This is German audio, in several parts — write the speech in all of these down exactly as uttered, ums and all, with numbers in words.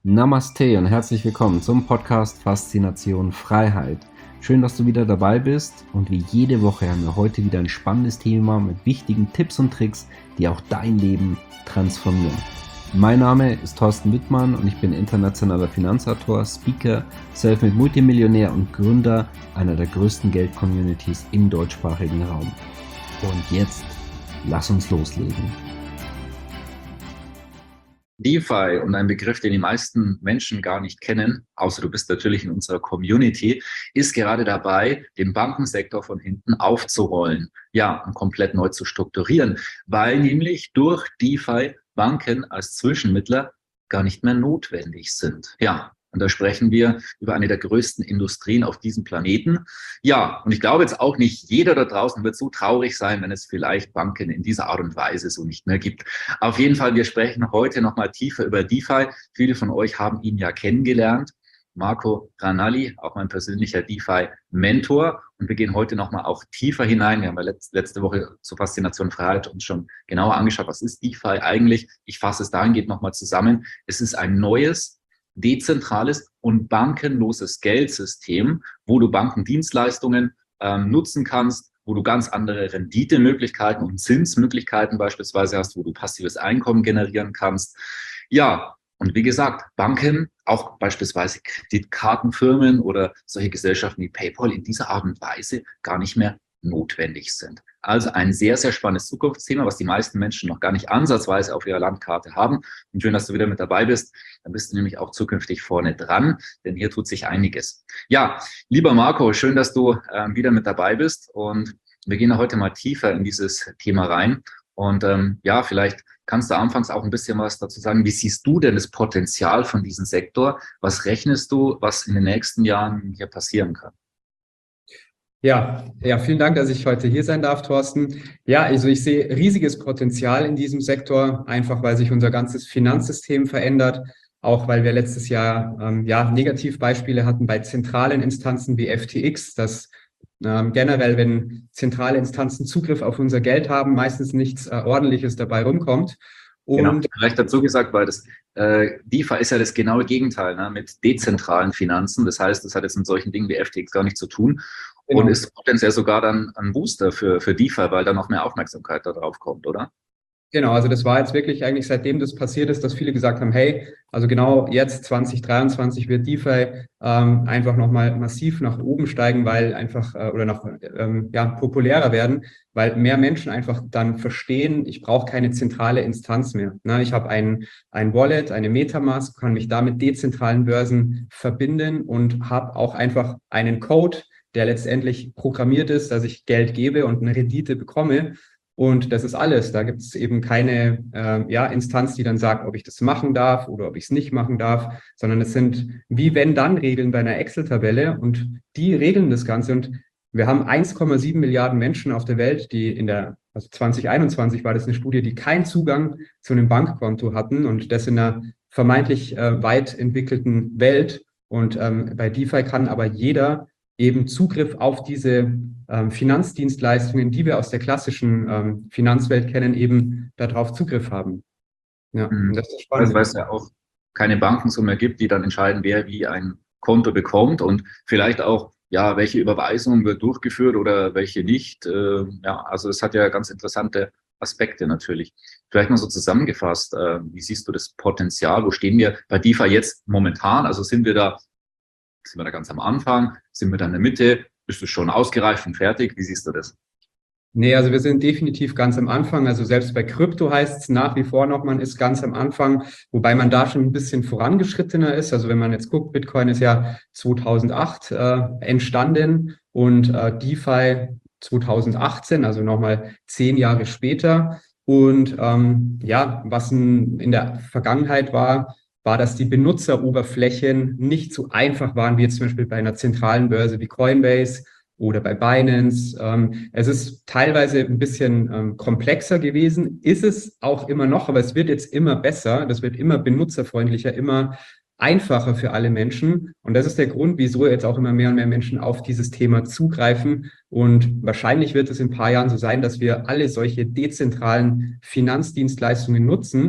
Namaste und herzlich willkommen zum Podcast Faszination Freiheit. Schön, dass du wieder dabei bist und wie jede Woche haben wir heute wieder ein spannendes Thema mit wichtigen Tipps und Tricks, die auch dein Leben transformieren. Mein Name ist Thorsten Wittmann und ich bin internationaler Finanzautor, Speaker, Selfmade Multimillionär und Gründer einer der größten Geld-Communities im deutschsprachigen Raum. Und jetzt lass uns loslegen. DeFi und ein Begriff, den die meisten Menschen gar nicht kennen, außer du bist natürlich in unserer Community, ist gerade dabei, den Bankensektor von hinten aufzurollen, ja, und komplett neu zu strukturieren, weil nämlich durch DeFi Banken als Zwischenmittler gar nicht mehr notwendig sind. Ja, und da sprechen wir über eine der größten Industrien auf diesem Planeten. Ja, und ich glaube jetzt auch nicht jeder da draußen wird so traurig sein, wenn es vielleicht Banken in dieser Art und Weise so nicht mehr gibt. Auf jeden Fall, wir sprechen heute nochmal tiefer über DeFi. Viele von euch haben ihn ja kennengelernt. Marco Ranalli, auch mein persönlicher DeFi-Mentor. Und wir gehen heute nochmal auch tiefer hinein. Wir haben ja letzte Woche zur Faszination Freiheit uns schon genauer angeschaut, was ist DeFi eigentlich? Ich fasse es dahingehend nochmal zusammen. Es ist ein neues, dezentrales und bankenloses Geldsystem, wo du Bankendienstleistungen ähm, nutzen kannst, wo du ganz andere Renditemöglichkeiten und Zinsmöglichkeiten beispielsweise hast, wo du passives Einkommen generieren kannst. Ja, und wie gesagt, Banken, auch beispielsweise Kreditkartenfirmen oder solche Gesellschaften wie PayPal in dieser Art und Weise gar nicht mehr notwendig sind. Also ein sehr, sehr spannendes Zukunftsthema, was die meisten Menschen noch gar nicht ansatzweise auf ihrer Landkarte haben. Und schön, dass du wieder mit dabei bist. Dann bist du nämlich auch zukünftig vorne dran, denn hier tut sich einiges. Ja, lieber Marco, schön, dass du äh, wieder mit dabei bist. Und wir gehen heute mal tiefer in dieses Thema rein. Und ähm, ja, vielleicht kannst du anfangs auch ein bisschen was dazu sagen. Wie siehst du denn das Potenzial von diesem Sektor? Was rechnest du, was in den nächsten Jahren hier passieren kann? Ja, ja, vielen Dank, dass ich heute hier sein darf, Thorsten. Ja, also ich sehe riesiges Potenzial in diesem Sektor, einfach weil sich unser ganzes Finanzsystem verändert, auch weil wir letztes Jahr ähm, ja, Negativbeispiele hatten bei zentralen Instanzen wie F T X, dass ähm, generell, wenn zentrale Instanzen Zugriff auf unser Geld haben, meistens nichts äh, Ordentliches dabei rumkommt. Und genau, vielleicht dazu gesagt, weil das äh, DeFi ist ja das genaue Gegenteil, ne, mit dezentralen Finanzen. Das heißt, das hat jetzt mit solchen Dingen wie F T X gar nichts zu tun. Genau. Und ist potenziell sogar dann ein Booster für, für DeFi, weil da noch mehr Aufmerksamkeit da drauf kommt, oder? Genau, also das war jetzt wirklich eigentlich seitdem das passiert ist, dass viele gesagt haben, hey, also genau jetzt zwanzig dreiundzwanzig wird DeFi ähm, einfach nochmal massiv nach oben steigen, weil einfach, äh, oder noch ähm, ja, populärer werden, weil mehr Menschen einfach dann verstehen, ich brauche keine zentrale Instanz mehr. Ne? Ich habe ein, ein Wallet, eine Metamask, kann mich da mit dezentralen Börsen verbinden und habe auch einfach einen Code, der letztendlich programmiert ist, dass ich Geld gebe und eine Rendite bekomme. Und das ist alles. Da gibt es eben keine äh, ja, Instanz, die dann sagt, ob ich das machen darf oder ob ich es nicht machen darf, sondern es sind wie wenn-dann-Regeln bei einer Excel-Tabelle und die regeln das Ganze. Und wir haben eins Komma sieben Milliarden Menschen auf der Welt, die in der, also zwanzig einundzwanzig war das eine Studie, die keinen Zugang zu einem Bankkonto hatten und das in einer vermeintlich äh, weit entwickelten Welt. Und ähm, bei DeFi kann aber jeder eben Zugriff auf diese ähm, Finanzdienstleistungen, die wir aus der klassischen ähm, Finanzwelt kennen, eben darauf Zugriff haben. Ja, mhm. Das ist spannend. Weil es ja auch keine Banken so mehr gibt, die dann entscheiden, wer wie ein Konto bekommt und vielleicht auch, ja, welche Überweisung wird durchgeführt oder welche nicht. Äh, ja, also es hat ja ganz interessante Aspekte natürlich. Vielleicht mal so zusammengefasst, äh, wie siehst du das Potenzial? Wo stehen wir bei DeFi jetzt momentan? Also sind wir da Sind wir da ganz am Anfang? Sind wir da in der Mitte? Bist du schon ausgereift und fertig? Wie siehst du das? Nee, also wir sind definitiv ganz am Anfang. Also selbst bei Krypto heißt es nach wie vor noch, man ist ganz am Anfang, wobei man da schon ein bisschen vorangeschrittener ist. Also wenn man jetzt guckt, Bitcoin ist ja zweitausendacht äh, entstanden und äh, DeFi zweitausendachtzehn, also nochmal zehn Jahre später. Und ähm, ja, was in, in der Vergangenheit war, war, dass die Benutzeroberflächen nicht so einfach waren, wie jetzt zum Beispiel bei einer zentralen Börse wie Coinbase oder bei Binance. Ähm, es ist teilweise ein bisschen ähm, komplexer gewesen, ist es auch immer noch, aber es wird jetzt immer besser, das wird immer benutzerfreundlicher, immer einfacher für alle Menschen. Und das ist der Grund, wieso jetzt auch immer mehr und mehr Menschen auf dieses Thema zugreifen. Und wahrscheinlich wird es in ein paar Jahren so sein, dass wir alle solche dezentralen Finanzdienstleistungen nutzen.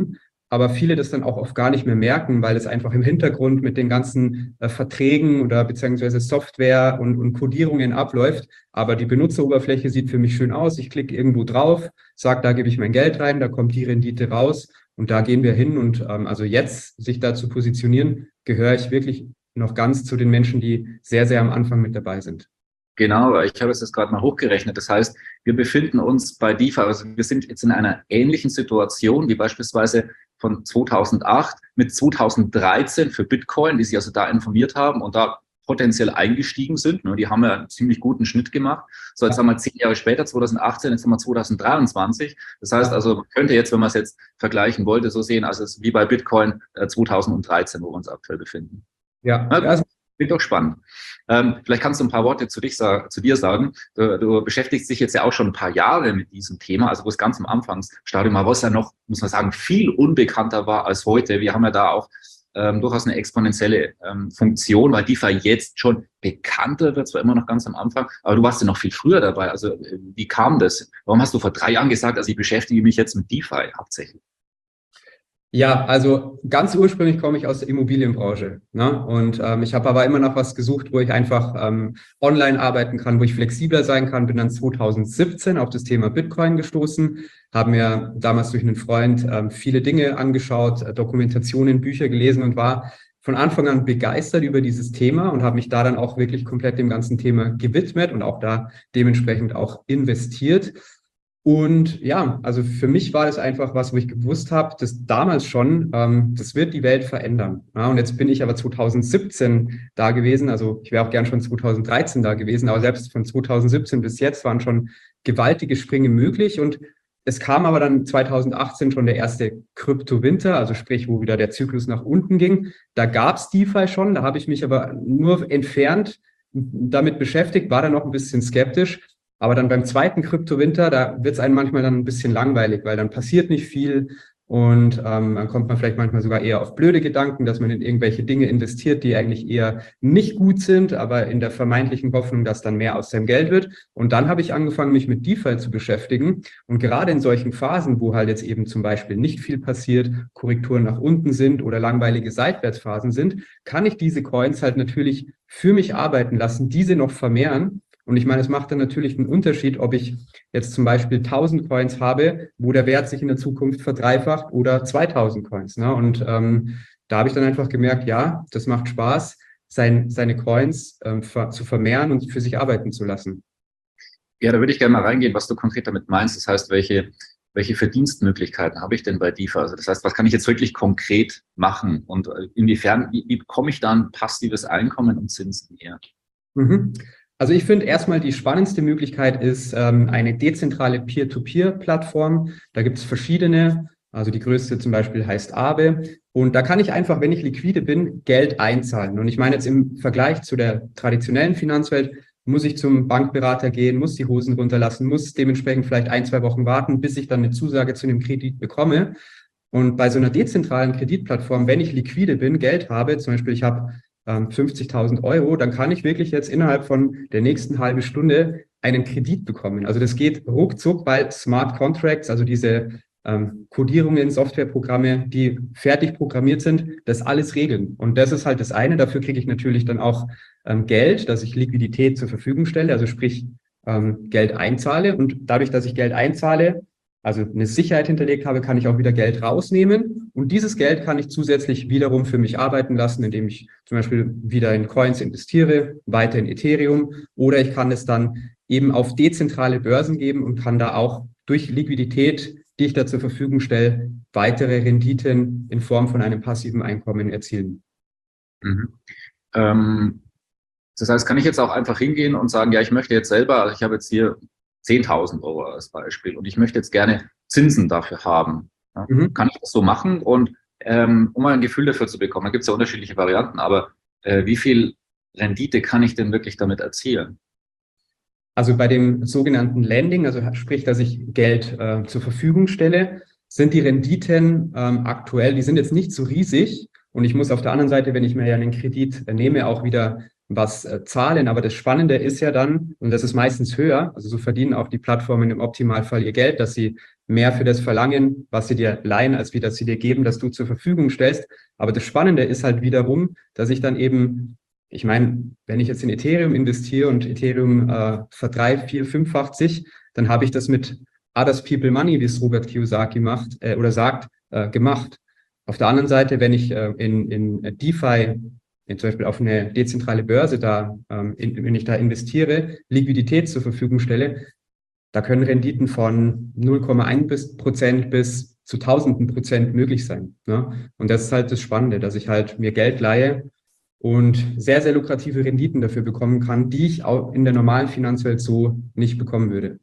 aber viele das dann auch oft gar nicht mehr merken, weil es einfach im Hintergrund mit den ganzen äh, Verträgen oder beziehungsweise Software und, und Codierungen abläuft. Aber die Benutzeroberfläche sieht für mich schön aus. Ich klicke irgendwo drauf, sage, da gebe ich mein Geld rein, da kommt die Rendite raus und da gehen wir hin. Und ähm, also jetzt sich da zu positionieren, gehöre ich wirklich noch ganz zu den Menschen, die sehr, sehr am Anfang mit dabei sind. Genau, ich habe es jetzt gerade mal hochgerechnet. Das heißt, wir befinden uns bei DeFi, also wir sind jetzt in einer ähnlichen Situation wie beispielsweise von zweitausendacht mit zweitausenddreizehn für Bitcoin, die sich also da informiert haben und da potenziell eingestiegen sind. Die haben ja einen ziemlich guten Schnitt gemacht. So, jetzt haben wir zehn Jahre später, zweitausendachtzehn, jetzt haben wir zweitausenddreiundzwanzig. Das heißt also, man könnte jetzt, wenn man es jetzt vergleichen wollte, so sehen, also es ist wie bei Bitcoin zweitausenddreizehn, wo wir uns aktuell befinden. Ja, ja also, klingt doch spannend. Ähm, vielleicht kannst du ein paar Worte zu, dich, zu dir sagen. Du, du beschäftigst dich jetzt ja auch schon ein paar Jahre mit diesem Thema, also wo es ganz am Anfangsstadium war, was ja noch, muss man sagen, viel unbekannter war als heute. Wir haben ja da auch ähm, durchaus eine exponentielle ähm, Funktion, weil DeFi jetzt schon bekannter wird, zwar immer noch ganz am Anfang, aber du warst ja noch viel früher dabei. Also wie kam das? Warum hast du vor drei Jahren gesagt, also ich beschäftige mich jetzt mit DeFi hauptsächlich? Ja, also ganz ursprünglich komme ich aus der Immobilienbranche, ne? Und ähm, ich habe aber immer noch was gesucht, wo ich einfach ähm, online arbeiten kann, wo ich flexibler sein kann. Bin dann zweitausendsiebzehn auf das Thema Bitcoin gestoßen, habe mir damals durch einen Freund ähm, viele Dinge angeschaut, äh, Dokumentationen, Bücher gelesen und war von Anfang an begeistert über dieses Thema und habe mich da dann auch wirklich komplett dem ganzen Thema gewidmet und auch da dementsprechend auch investiert. Und ja, also für mich war das einfach was, wo ich gewusst habe, dass damals schon, ähm, das wird die Welt verändern. Ja, und jetzt bin ich aber zweitausendsiebzehn da gewesen, also ich wäre auch gern schon zweitausenddreizehn da gewesen, aber selbst von zweitausendsiebzehn bis jetzt waren schon gewaltige Sprünge möglich. Und es kam aber dann zweitausendachtzehn schon der erste Krypto-Winter, also sprich, wo wieder der Zyklus nach unten ging. Da gab es DeFi schon, da habe ich mich aber nur entfernt damit beschäftigt, war dann noch ein bisschen skeptisch. Aber dann beim zweiten Kryptowinter, da wird es einem manchmal dann ein bisschen langweilig, weil dann passiert nicht viel und ähm, dann kommt man vielleicht manchmal sogar eher auf blöde Gedanken, dass man in irgendwelche Dinge investiert, die eigentlich eher nicht gut sind, aber in der vermeintlichen Hoffnung, dass dann mehr aus seinem Geld wird. Und dann habe ich angefangen, mich mit DeFi zu beschäftigen. Und gerade in solchen Phasen, wo halt jetzt eben zum Beispiel nicht viel passiert, Korrekturen nach unten sind oder langweilige Seitwärtsphasen sind, kann ich diese Coins halt natürlich für mich arbeiten lassen, diese noch vermehren. Und ich meine, es macht dann natürlich einen Unterschied, ob ich jetzt zum Beispiel tausend Coins habe, wo der Wert sich in der Zukunft verdreifacht oder zweitausend Coins. Ne? Und ähm, da habe ich dann einfach gemerkt, ja, das macht Spaß, sein, seine Coins ähm, ver- zu vermehren und für sich arbeiten zu lassen. Ja, da würde ich gerne mal reingehen, was du konkret damit meinst. Das heißt, welche, welche Verdienstmöglichkeiten habe ich denn bei DeFi? Also das heißt, was kann ich jetzt wirklich konkret machen? Und inwiefern, wie, wie bekomme ich dann passives Einkommen und Zinsen her? Mhm. Also ich finde erstmal die spannendste Möglichkeit ist ähm, eine dezentrale Peer-to-Peer-Plattform. Da gibt es verschiedene, also die größte zum Beispiel heißt Aave. Und da kann ich einfach, wenn ich liquide bin, Geld einzahlen. Und ich meine jetzt im Vergleich zu der traditionellen Finanzwelt, muss ich zum Bankberater gehen, muss die Hosen runterlassen, muss dementsprechend vielleicht ein, zwei Wochen warten, bis ich dann eine Zusage zu einem Kredit bekomme. Und bei so einer dezentralen Kreditplattform, wenn ich liquide bin, Geld habe, zum Beispiel ich habe fünfzigtausend Euro, dann kann ich wirklich jetzt innerhalb von der nächsten halben Stunde einen Kredit bekommen. Also das geht ruckzuck, weil Smart Contracts, also diese ähm, Codierungen, Softwareprogramme, die fertig programmiert sind, das alles regeln. Und das ist halt das eine. Dafür kriege ich natürlich dann auch ähm, Geld, dass ich Liquidität zur Verfügung stelle, also sprich ähm, Geld einzahle. Und dadurch, dass ich Geld einzahle, also eine Sicherheit hinterlegt habe, kann ich auch wieder Geld rausnehmen. Und dieses Geld kann ich zusätzlich wiederum für mich arbeiten lassen, indem ich zum Beispiel wieder in Coins investiere, weiter in Ethereum. Oder ich kann es dann eben auf dezentrale Börsen geben und kann da auch durch Liquidität, die ich da zur Verfügung stelle, weitere Renditen in Form von einem passiven Einkommen erzielen. Mhm. Ähm, das heißt, kann ich jetzt auch einfach hingehen und sagen, ja, ich möchte jetzt selber, also ich habe jetzt hier zehntausend Euro als Beispiel und ich möchte jetzt gerne Zinsen dafür haben. Ja, mhm. Kann ich das so machen? Und ähm, um mal ein Gefühl dafür zu bekommen, da gibt es ja unterschiedliche Varianten, aber äh, wie viel Rendite kann ich denn wirklich damit erzielen? Also bei dem sogenannten Lending, also sprich, dass ich Geld äh, zur Verfügung stelle, sind die Renditen ähm, aktuell, die sind jetzt nicht so riesig. und ich muss auf der anderen Seite, wenn ich mir ja einen Kredit nehme, auch wieder was äh, zahlen. Aber das Spannende ist ja dann, und das ist meistens höher, also so verdienen auch die Plattformen im Optimalfall ihr Geld, dass sie mehr für das verlangen, was sie dir leihen, als wie das sie dir geben, dass du zur Verfügung stellst. Aber das Spannende ist halt wiederum, dass ich dann eben, ich meine, wenn ich jetzt in Ethereum investiere und Ethereum äh, verdrei, vier, fünffacht sich, dann habe ich das mit Others People Money, wie es Robert Kiyosaki macht äh, oder sagt, äh, gemacht. Auf der anderen Seite, wenn ich äh, in, in DeFi, in, zum Beispiel auf eine dezentrale Börse da, ähm, in, wenn ich da investiere, Liquidität zur Verfügung stelle, da können Renditen von null Komma eins Prozent bis zu Tausenden Prozent möglich sein. Ne? Und das ist halt das Spannende, dass ich halt mir Geld leihe und sehr, sehr lukrative Renditen dafür bekommen kann, die ich auch in der normalen Finanzwelt so nicht bekommen würde.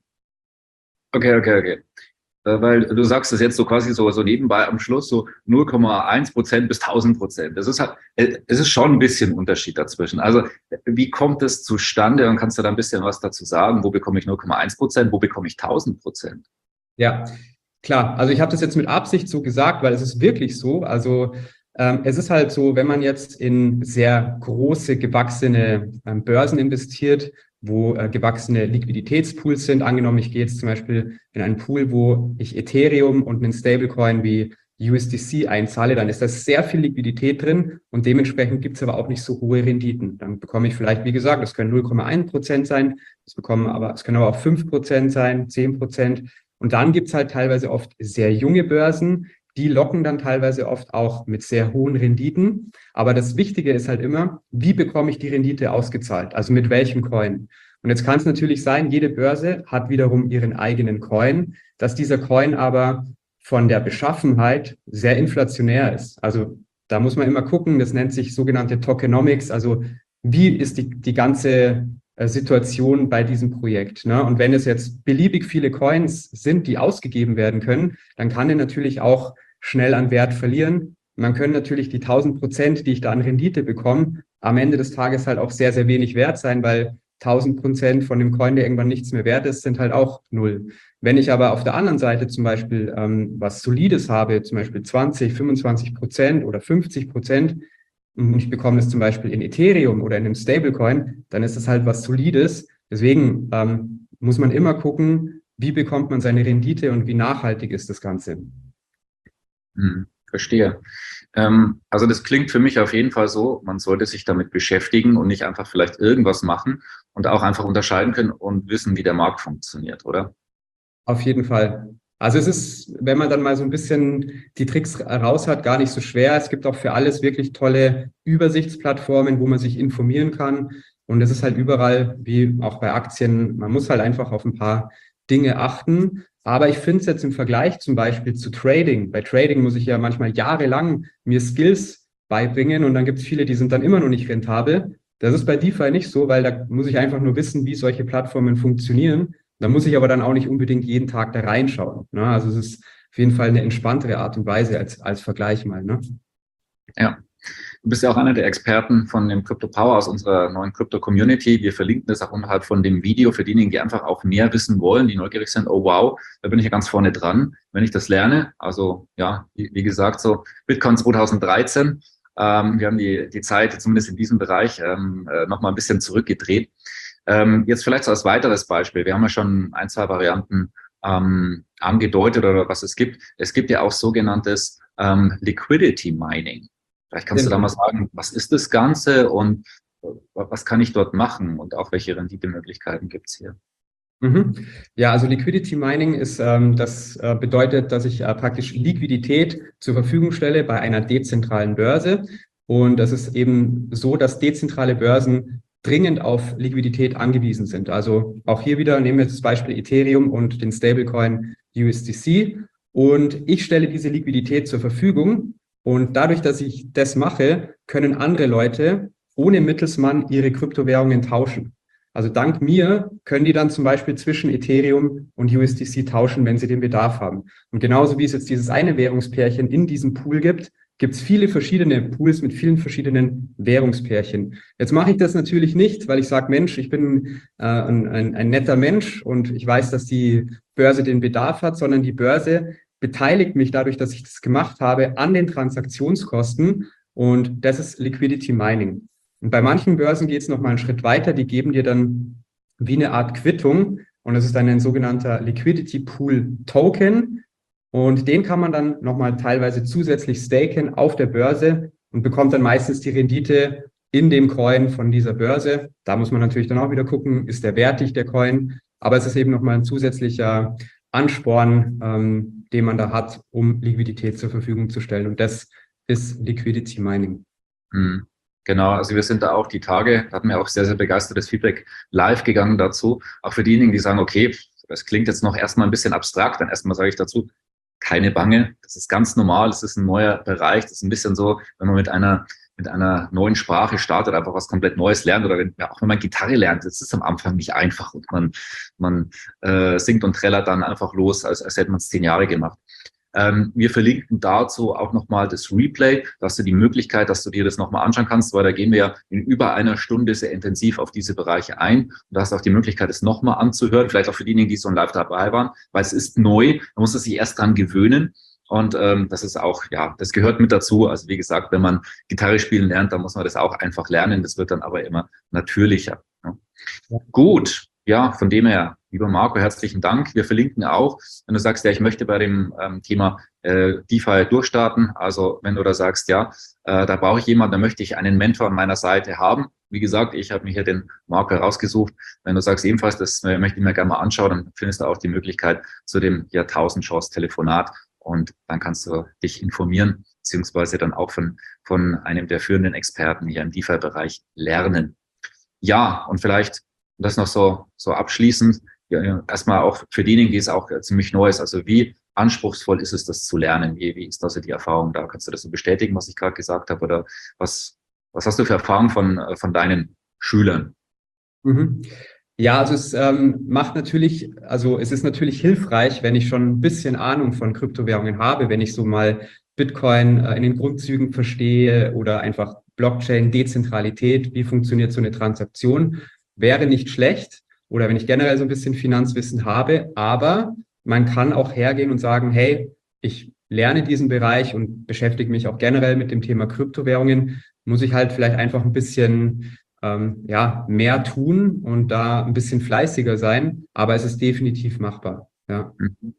Okay, okay, okay. Weil du sagst es jetzt so quasi so, so nebenbei am Schluss, so null Komma eins Prozent bis tausend Prozent. Das ist halt, es ist schon ein bisschen Unterschied dazwischen. Also, wie kommt es zustande? Und kannst du da ein bisschen was dazu sagen? Wo bekomme ich null Komma eins Prozent? Wo bekomme ich tausend Prozent? Ja, klar. Also, ich habe das jetzt mit Absicht so gesagt, weil es ist wirklich so. Also, ähm, es ist halt so, wenn man jetzt in sehr große, gewachsene ähm, Börsen investiert, wo äh, gewachsene Liquiditätspools sind. Angenommen, ich gehe jetzt zum Beispiel in einen Pool, wo ich Ethereum und einen Stablecoin wie U S D C einzahle, dann ist da sehr viel Liquidität drin und dementsprechend gibt es aber auch nicht so hohe Renditen. Dann bekomme ich vielleicht, wie gesagt, das können null Komma eins Prozent sein, das bekommen aber, es können aber auch fünf Prozent sein, zehn Prozent. Und dann gibt es halt teilweise oft sehr junge Börsen, die locken dann teilweise oft auch mit sehr hohen Renditen. Aber das Wichtige ist halt immer, wie bekomme ich die Rendite ausgezahlt? Also mit welchem Coin? Und jetzt kann es natürlich sein, jede Börse hat wiederum ihren eigenen Coin, dass dieser Coin aber von der Beschaffenheit sehr inflationär ist. Also da muss man immer gucken, das nennt sich sogenannte Tokenomics. Also wie ist die, die ganze äh, Situation bei diesem Projekt? Ne? Und wenn es jetzt beliebig viele Coins sind, die ausgegeben werden können, dann kann er natürlich auch schnell an Wert verlieren. Man kann natürlich die tausend Prozent, die ich da an Rendite bekomme, am Ende des Tages halt auch sehr, sehr wenig wert sein, weil tausend Prozent von dem Coin, der irgendwann nichts mehr wert ist, sind halt auch null. Wenn ich aber auf der anderen Seite zum Beispiel ähm, was Solides habe, zum Beispiel zwanzig, fünfundzwanzig Prozent oder fünfzig Prozent, und ich bekomme das zum Beispiel in Ethereum oder in einem Stablecoin, dann ist das halt was Solides. Deswegen ähm, muss man immer gucken, wie bekommt man seine Rendite und wie nachhaltig ist das Ganze. Hm, verstehe. Ähm, also das klingt für mich auf jeden Fall so, man sollte sich damit beschäftigen und nicht einfach vielleicht irgendwas machen und auch einfach unterscheiden können und wissen, wie der Markt funktioniert, oder? Auf jeden Fall. Also es ist, wenn man dann mal so ein bisschen die Tricks raus hat, gar nicht so schwer. Es gibt auch für alles wirklich tolle Übersichtsplattformen, wo man sich informieren kann. Und es ist halt überall, wie auch bei Aktien, man muss halt einfach auf ein paar Dinge achten. Aber ich finde es jetzt im Vergleich zum Beispiel zu Trading. Bei Trading muss ich ja manchmal jahrelang mir Skills beibringen und dann gibt es viele, die sind dann immer noch nicht rentabel. Das ist bei DeFi nicht so, weil da muss ich einfach nur wissen, wie solche Plattformen funktionieren. Da muss ich aber dann auch nicht unbedingt jeden Tag da reinschauen. Ne? Also es ist auf jeden Fall eine entspanntere Art und Weise als, als Vergleich mal. Ne? Ja. Du bist ja auch einer der Experten von dem Crypto Power aus unserer neuen Crypto-Community. Wir verlinken das auch unterhalb von dem Video für diejenigen, die einfach auch mehr wissen wollen, die neugierig sind. Oh wow, da bin ich ja ganz vorne dran, wenn ich das lerne. Also ja, wie, wie gesagt, so Bitcoin zwanzig dreizehn. Ähm, wir haben die, die Zeit zumindest in diesem Bereich ähm, äh, nochmal ein bisschen zurückgedreht. Ähm, jetzt vielleicht so als weiteres Beispiel. Wir haben ja schon ein, zwei Varianten ähm, angedeutet oder was es gibt. Es gibt ja auch sogenanntes ähm, Liquidity Mining. Vielleicht kannst du da mal sagen, was ist das Ganze und was kann ich dort machen und auch welche Renditemöglichkeiten gibt es hier? Mhm. Ja, also Liquidity Mining ist, ähm, das äh, bedeutet, dass ich äh, praktisch Liquidität zur Verfügung stelle bei einer dezentralen Börse. Und das ist eben so, dass dezentrale Börsen dringend auf Liquidität angewiesen sind. Also auch hier wieder nehmen wir das Beispiel Ethereum und den Stablecoin U S D C. Und ich stelle diese Liquidität zur Verfügung. Und dadurch, dass ich das mache, können andere Leute ohne Mittelsmann ihre Kryptowährungen tauschen. Also dank mir können die dann zum Beispiel zwischen Ethereum und U S D C tauschen, wenn sie den Bedarf haben. Und genauso wie es jetzt dieses eine Währungspärchen in diesem Pool gibt, gibt es viele verschiedene Pools mit vielen verschiedenen Währungspärchen. Jetzt mache ich das natürlich nicht, weil ich sage, Mensch, ich bin äh, ein, ein, ein netter Mensch und ich weiß, dass die Börse den Bedarf hat, sondern die Börse beteiligt mich dadurch, dass ich das gemacht habe, an den Transaktionskosten. Und das ist Liquidity Mining. Und bei manchen Börsen geht es nochmal einen Schritt weiter. Die geben dir dann wie eine Art Quittung. Und das ist dann ein sogenannter Liquidity Pool Token. Und den kann man dann nochmal teilweise zusätzlich staken auf der Börse und bekommt dann meistens die Rendite in dem Coin von dieser Börse. Da muss man natürlich dann auch wieder gucken, ist der wertig, der Coin. Aber es ist eben nochmal ein zusätzlicher Ansporn, ähm, den man da hat, um Liquidität zur Verfügung zu stellen. Und das ist Liquidity Mining. Mhm. Genau, also wir sind da auch die Tage, da hatten wir auch sehr, sehr begeistertes Feedback live gegangen dazu. Auch für diejenigen, die sagen, okay, das klingt jetzt noch erstmal ein bisschen abstrakt, dann erstmal sage ich dazu, keine Bange, das ist ganz normal, das ist ein neuer Bereich, das ist ein bisschen so, wenn man mit einer mit einer neuen Sprache startet, einfach was komplett Neues lernt oder wenn, ja, auch wenn man Gitarre lernt, das ist am Anfang nicht einfach und man, man äh, singt und trällert dann einfach los, als, als hätte man es zehn Jahre gemacht. Ähm, wir verlinken dazu auch nochmal das Replay, da hast du die Möglichkeit, dass du dir das nochmal anschauen kannst, weil da gehen wir ja in über einer Stunde sehr intensiv auf diese Bereiche ein und da hast du auch die Möglichkeit, es nochmal anzuhören, vielleicht auch für diejenigen, die so live dabei waren, weil es ist neu, man muss es sich erst dran gewöhnen. Und ähm, das ist auch, ja, das gehört mit dazu. Also wie gesagt, wenn man Gitarre spielen lernt, dann muss man das auch einfach lernen. Das wird dann aber immer natürlicher. Ne? Ja. Gut, ja, von dem her, lieber Marco, herzlichen Dank. Wir verlinken auch, wenn du sagst, ja, ich möchte bei dem ähm, Thema äh, DeFi durchstarten. Also wenn du da sagst, ja, äh, da brauche ich jemanden, da möchte ich einen Mentor an meiner Seite haben. Wie gesagt, ich habe mir hier den Marco herausgesucht. Wenn du sagst ebenfalls, das äh, möchte ich mir gerne mal anschauen, dann findest du auch die Möglichkeit zu dem Jahrtausend-Chance-Telefonat. Und dann kannst du dich informieren, beziehungsweise dann auch von, von einem der führenden Experten hier im DeFi-Bereich lernen. Ja, und vielleicht das noch so, so abschließend, ja, erstmal auch für diejenigen, die es auch ziemlich neu ist, also wie anspruchsvoll ist es, das zu lernen? Wie, wie ist also die Erfahrung da? Kannst du das so bestätigen, was ich gerade gesagt habe? Oder was, was hast du für Erfahrungen von, von deinen Schülern? Mhm. Ja, also es ähm, macht natürlich, also es ist natürlich hilfreich, wenn ich schon ein bisschen Ahnung von Kryptowährungen habe, wenn ich so mal Bitcoin äh, in den Grundzügen verstehe oder einfach Blockchain, Dezentralität, wie funktioniert so eine Transaktion, wäre nicht schlecht. Oder wenn ich generell so ein bisschen Finanzwissen habe, aber man kann auch hergehen und sagen, hey, ich lerne diesen Bereich und beschäftige mich auch generell mit dem Thema Kryptowährungen, muss ich halt vielleicht einfach ein bisschen Ähm, ja, mehr tun und da ein bisschen fleißiger sein, aber es ist definitiv machbar. Ja.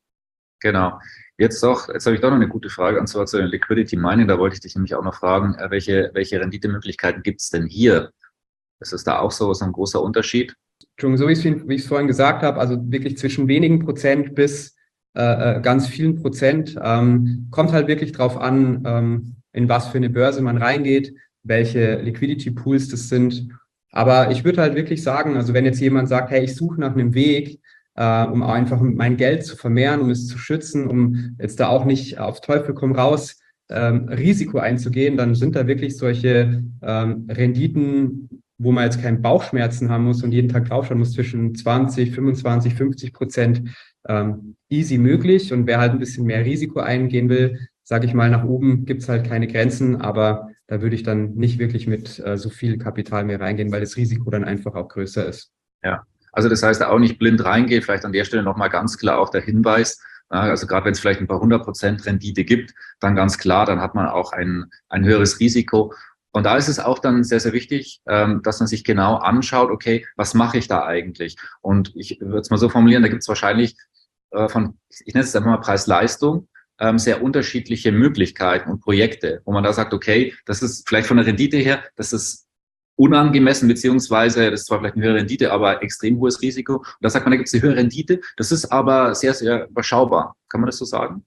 Genau. Jetzt doch, jetzt habe ich doch noch eine gute Frage, und zwar zu den Liquidity Mining. Da wollte ich dich nämlich auch noch fragen, welche, welche Renditemöglichkeiten gibt es denn hier? Ist es da auch so, so ein großer Unterschied? Entschuldigung, so wie ich es vorhin gesagt habe, also wirklich zwischen wenigen Prozent bis äh, ganz vielen Prozent. Ähm, kommt halt wirklich drauf an, ähm, in was für eine Börse man reingeht, welche Liquidity Pools das sind. Aber ich würde halt wirklich sagen, also wenn jetzt jemand sagt, hey, ich suche nach einem Weg, äh, um einfach mein Geld zu vermehren, um es zu schützen, um jetzt da auch nicht auf Teufel komm raus ähm, Risiko einzugehen, dann sind da wirklich solche ähm, Renditen, wo man jetzt keinen Bauchschmerzen haben muss und jeden Tag draufschauen muss, zwischen zwanzig, fünfundzwanzig, fünfzig Prozent ähm, easy möglich. Und wer halt ein bisschen mehr Risiko eingehen will, sage ich mal, nach oben gibt es halt keine Grenzen, aber da würde ich dann nicht wirklich mit äh, so viel Kapital mehr reingehen, weil das Risiko dann einfach auch größer ist. Ja, also das heißt auch nicht blind reingehen, vielleicht an der Stelle nochmal ganz klar auch der Hinweis, also gerade wenn es vielleicht ein paar hundert Prozent Rendite gibt, dann ganz klar, dann hat man auch ein, ein höheres Risiko. Und da ist es auch dann sehr, sehr wichtig, dass man sich genau anschaut, okay, was mache ich da eigentlich? Und ich würde es mal so formulieren, da gibt es wahrscheinlich von, ich nenne es einfach mal Preis-Leistung, sehr unterschiedliche Möglichkeiten und Projekte, wo man da sagt, okay, das ist vielleicht von der Rendite her, das ist unangemessen, beziehungsweise das ist zwar vielleicht eine höhere Rendite, aber extrem hohes Risiko. Und da sagt man, da gibt es eine höhere Rendite, das ist aber sehr, sehr überschaubar. Kann man das so sagen?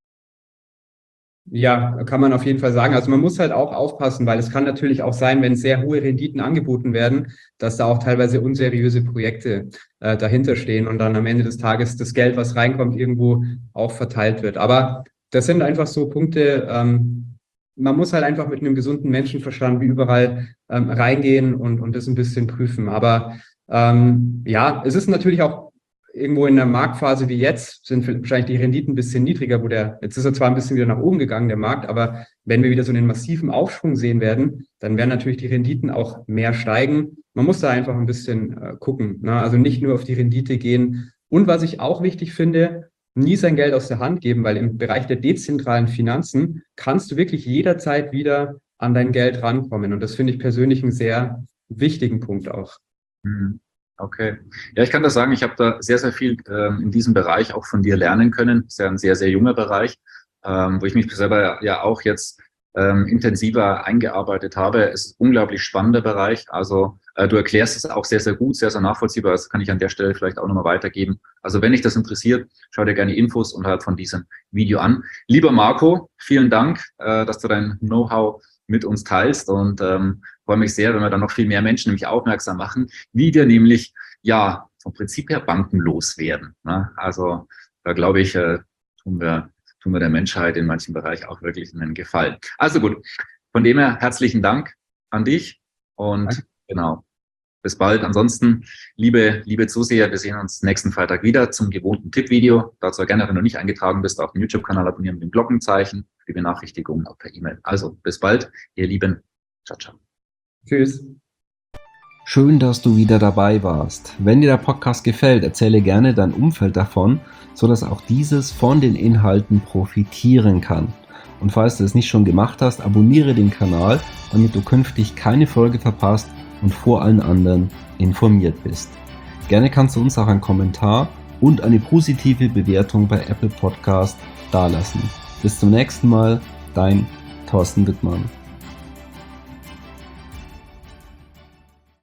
Ja, kann man auf jeden Fall sagen. Also man muss halt auch aufpassen, weil es kann natürlich auch sein, wenn sehr hohe Renditen angeboten werden, dass da auch teilweise unseriöse Projekte äh, dahinter stehen und dann am Ende des Tages das Geld, was reinkommt, irgendwo auch verteilt wird. Aber das sind einfach so Punkte, ähm, man muss halt einfach mit einem gesunden Menschenverstand wie überall ähm, reingehen und, und das ein bisschen prüfen. Aber ähm, ja, es ist natürlich auch irgendwo in der Marktphase wie jetzt sind wahrscheinlich die Renditen ein bisschen niedriger, wo der, jetzt ist er zwar ein bisschen wieder nach oben gegangen, der Markt, aber wenn wir wieder so einen massiven Aufschwung sehen werden, dann werden natürlich die Renditen auch mehr steigen. Man muss da einfach ein bisschen äh, gucken, ne? Also nicht nur auf die Rendite gehen. Und was ich auch wichtig finde, nie sein Geld aus der Hand geben, weil im Bereich der dezentralen Finanzen kannst du wirklich jederzeit wieder an dein Geld rankommen. Und das finde ich persönlich einen sehr wichtigen Punkt auch. Okay. Ja, ich kann das sagen, ich habe da sehr, sehr viel ähm, in diesem Bereich auch von dir lernen können. Das ist ja ein sehr, sehr junger Bereich, ähm, wo ich mich selber ja auch jetzt ähm, intensiver eingearbeitet habe. Es ist ein unglaublich spannender Bereich. Also äh, du erklärst es auch sehr, sehr gut, sehr, sehr nachvollziehbar. Das kann ich an der Stelle vielleicht auch nochmal weitergeben. Also wenn dich das interessiert, schau dir gerne Infos unterhalb von diesem Video an. Lieber Marco, vielen Dank, äh, dass du dein Know-how mit uns teilst und ähm, freue mich sehr, wenn wir dann noch viel mehr Menschen nämlich aufmerksam machen, wie wir nämlich ja vom Prinzip her bankenlos werden. Ne? Also da glaube ich, äh, tun wir tun wir der Menschheit in manchen Bereichen auch wirklich einen Gefallen. Also gut, von dem her herzlichen Dank an dich und Danke. Genau, bis bald. Ansonsten, liebe liebe Zuseher, wir sehen uns nächsten Freitag wieder zum gewohnten Tippvideo. Dazu gerne, wenn du nicht eingetragen bist, auf dem YouTube-Kanal abonnieren mit dem Glockenzeichen für die Benachrichtigungen auch per E-Mail. Also bis bald, ihr Lieben. Ciao, ciao. Tschüss. Schön, dass du wieder dabei warst. Wenn dir der Podcast gefällt, erzähle gerne dein Umfeld davon, sodass auch dieses von den Inhalten profitieren kann. Und falls du es nicht schon gemacht hast, abonniere den Kanal, damit du künftig keine Folge verpasst und vor allen anderen informiert bist. Gerne kannst du uns auch einen Kommentar und eine positive Bewertung bei Apple Podcast dalassen. Bis zum nächsten Mal, dein Thorsten Wittmann.